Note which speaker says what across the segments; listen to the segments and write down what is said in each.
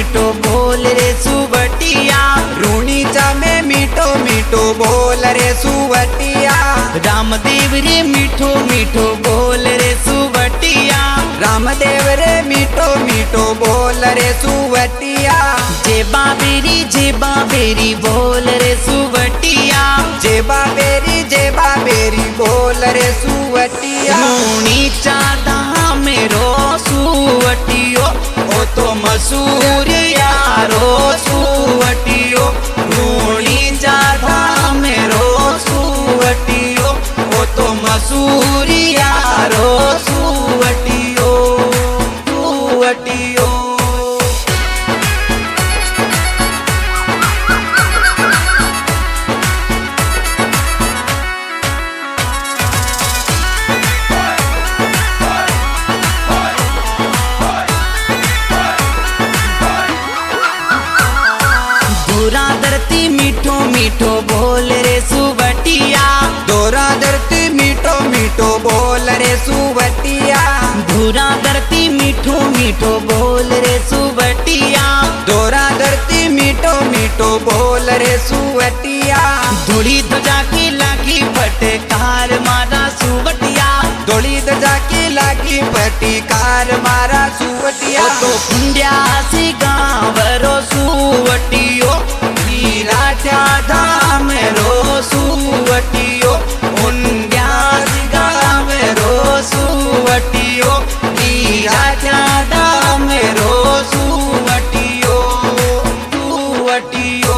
Speaker 1: मीठो बोल रे सुवटिया,
Speaker 2: रूणी में मीठो मीठो बोल रे सुवटिया।
Speaker 1: रामदेव रे मीठो मीठो बोल रे सुवटिया,
Speaker 2: रामदेव रे मीठो मीठो बोल रे सुवटिया।
Speaker 1: जेबा बेरी बोल रे सुवटिया,
Speaker 2: जेबा बेरी बोल रे सुवटिया।
Speaker 1: रूणी चादा मेरो सुवटियो, ओ तो मसूर यारो सुवटियो। रूणी चादा मेरो सुवटियो, ओ तो मसूर यारो सुवटियो सुवटियो। दोरा धरती मीठो मीठो बोल रे सुवटिया,
Speaker 2: दोरा धरती मीठो मीठो बोल रे सुवटिया।
Speaker 1: धुरा धरती मीठो मीठो बोल रे सुवटिया,
Speaker 2: दोरा धरती मीठो मीठो बोल रे सुवटिया।
Speaker 1: धूड़ी ध्वजा की लागी फटकार मारा सुवटिया,
Speaker 2: धोली ध्वजा की लागी फटकार मारा सुवटिया।
Speaker 1: ओ तो कुंड्या सी गावरो सुवटियो,
Speaker 2: राठा धाम रो
Speaker 1: सुवटियो। कुंड्या सी गावरो सुवटियो,
Speaker 2: राठा धाम रो
Speaker 1: सुवटियो सुवटियो।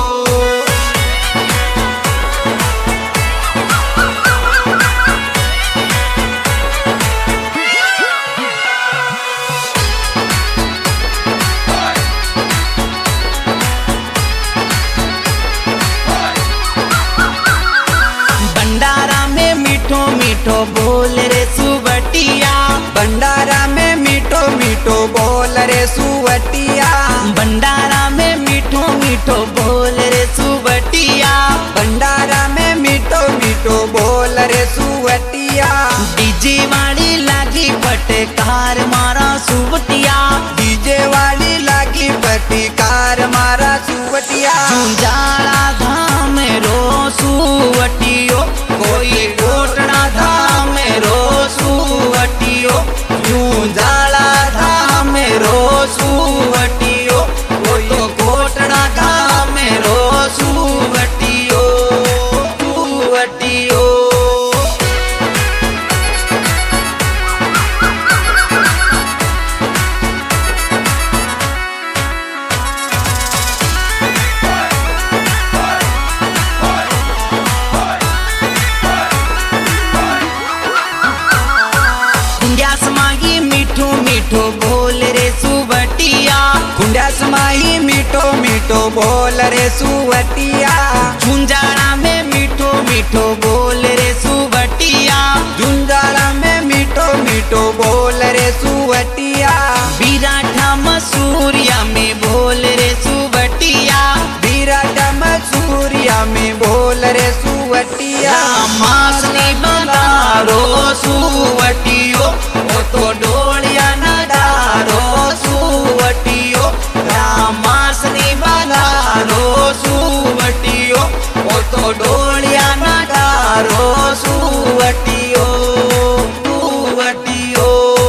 Speaker 1: भंडारा में मीठो मीठो बोल रे सुवटिया,
Speaker 2: भंडारा में मीठो मीठो बोल रे सुवटिया।
Speaker 1: भंडारा में मीठो मीठो बोल रे सुवटिया,
Speaker 2: भंडारा में मीठो मीठो बोल रे सुवटिया।
Speaker 1: डीजे वाली लागी फटकार मारा सुवटिया,
Speaker 2: डीजे वाली लागी फटकार मारा सुवटिया।
Speaker 1: झुंझाड़ा धाम रो सुवटियो, कोई कोटड़ा धाम रो सुवटियो। झुंझाड़ा धाम रो सुवटियो, कोई कोटड़ा धाम रो सुवटियो सुवटियो। कुंड्या समाही मीठो मीठो बोल रे सुवटिया,
Speaker 2: कुंड्या समाही मीठो मीठो बोल रे सुवटिया।
Speaker 1: झुंझाड़ा में मीठो मीठो बोल रे सुवटिया,
Speaker 2: झुंझाड़ा में मीठो मीठो बोल रे सुवटिया।
Speaker 1: विराठा मसूरिया में बोल रे सुवटिया,
Speaker 2: विराट मसूरिया में बोल रे सुवटिया।
Speaker 1: मासनी बनारो सुवटियो, ओ तो डोलिया न डारो सुवटियो। रामासनी बनारो सुवटियो, ओ तो डोलिया न डारो सुवटियो सुवटियो।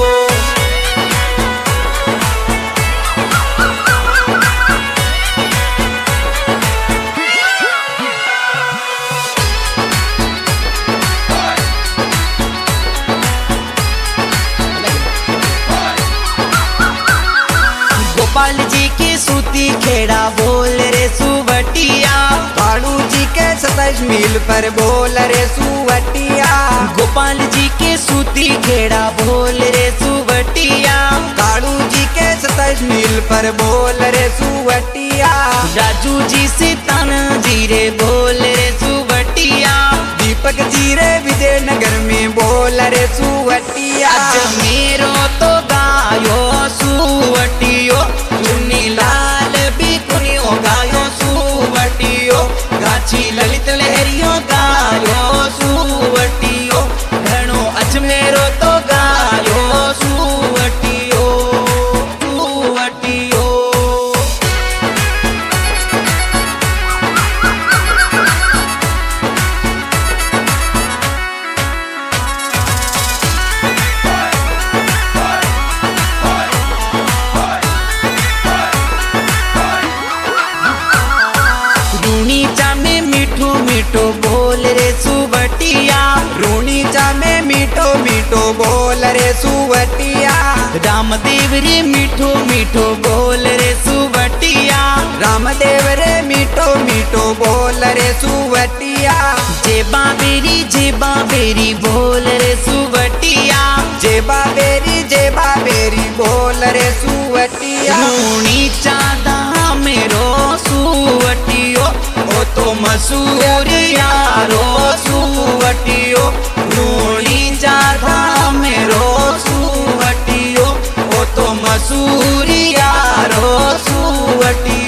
Speaker 1: गोपाल जी की सूती खेड़ा बोल रे सुवटिया,
Speaker 2: कालू जी के 27 मील पर बोल रे सुवटिया।
Speaker 1: गोपाल जी के सूती खेड़ा बोल रे सुवटिया,
Speaker 2: कालू जी के 27 मील पर बोल रे सुवटिया।
Speaker 1: राजू जी से तन जीरे बोल रे सुवटिया,
Speaker 2: दीपक जी रे विजयनगर में बोल रे सुवटिया।
Speaker 1: अजमेरो तो गायो सुवटियो, चुन्नी लाल भी कुनियो गायो सुवटियो। गाची ललित लहरियो गायो सुवटियो, घणो अजमेरो तो गायो सुवटियो सुवटियो। बोल रे सुवटिया।
Speaker 2: रूणी चा में मीठो मीठो बोल रे सुवटिया।
Speaker 1: रामदेव रे मीठो मीठो बोल रे सुवटिया।
Speaker 2: रामदेव रे मीठो मीठो बोल रे सुवटिया।
Speaker 1: जे बाबेरी बोल रे सुवटिया।
Speaker 2: जे बाबेरी बोल रे सुवटिया।
Speaker 1: रूणी चादा मेरो सुवटियो ओ तो मसूर यारो सुवटियो। रूणी चादा मेरो सुवटियो ओ तो मसूर यारो सुवटियो।